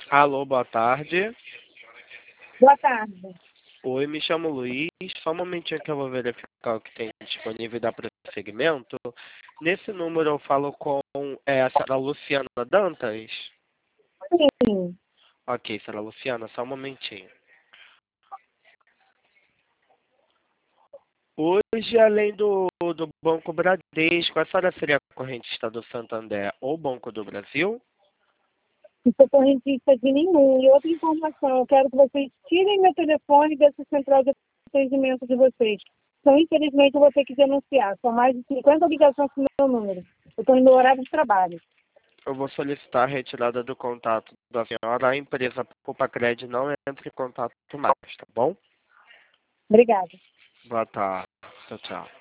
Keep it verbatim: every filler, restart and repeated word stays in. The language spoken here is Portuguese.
Alô, boa tarde. Boa tarde. Oi, me chamo Luiz. Só um momentinho que eu vou verificar o que tem disponível e dar prosseguimento. Nesse número eu falo com é, a senhora Luciana Dantas. Sim. Ok, senhora Luciana, só um momentinho. Hoje, além do, do Banco Bradesco, a senhora seria correntista do Santander ou Banco do Brasil? Não sou correntista de nenhum. E outra informação, eu quero que vocês tirem meu telefone dessa central de atendimento de vocês. Então, infelizmente, eu vou ter que denunciar. São mais de cinquenta ligações com o meu número. Eu estou no meu horário de trabalho. Eu vou solicitar a retirada do contato da senhora. A empresa Copacred não entra em contato mais, tá bom? Obrigada. Boa tarde. Tchau, tchau.